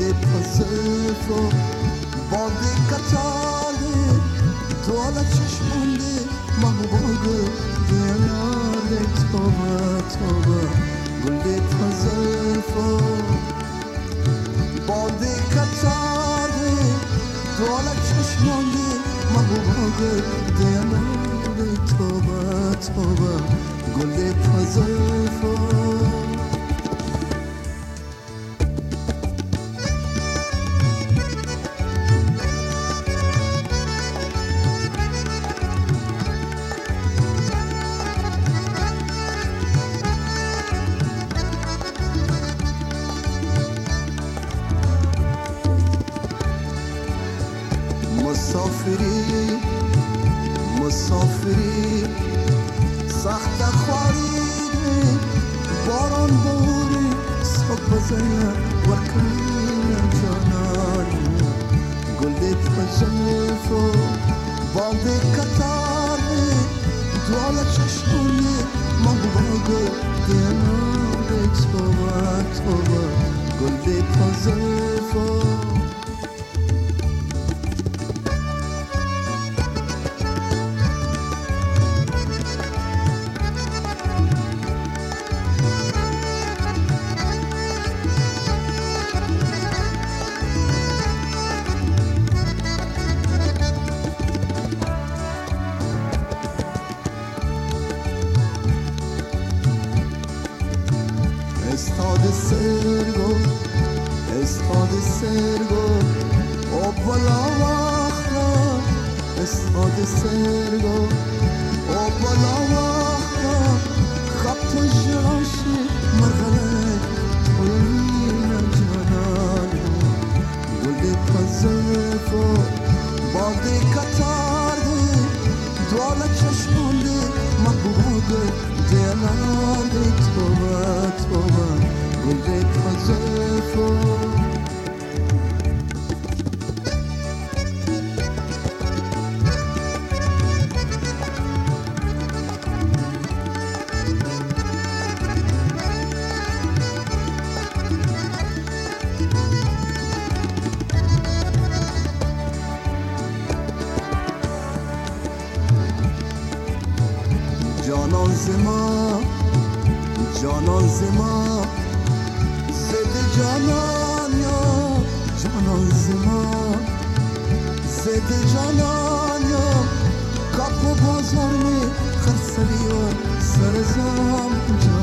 پاسفو باده کتاله دوالا چشمانده محبوبه دیاناله توبه گل پاسفو باده کتاله دوالا چشمانده محبوبه دیاناله توبه گل پاسفو مسافری سخت خواری باران بوری صبح زنه وکرین جانانی گل پشنفو باده کتاری دوالا چشمونی محبوبه دیانه توبه گل پشنفو Estado sergo o palawakna Estado sergo o palawakna Khabto jrashi marghalet toyina janani Gulde pazefo bade katarde Dwala chashmonde mahbuge diyanade toba Gulde pazefo جانان زما زد جانان یا جانان زما زد جانان یا کپ بازار می خرسلی و سرزام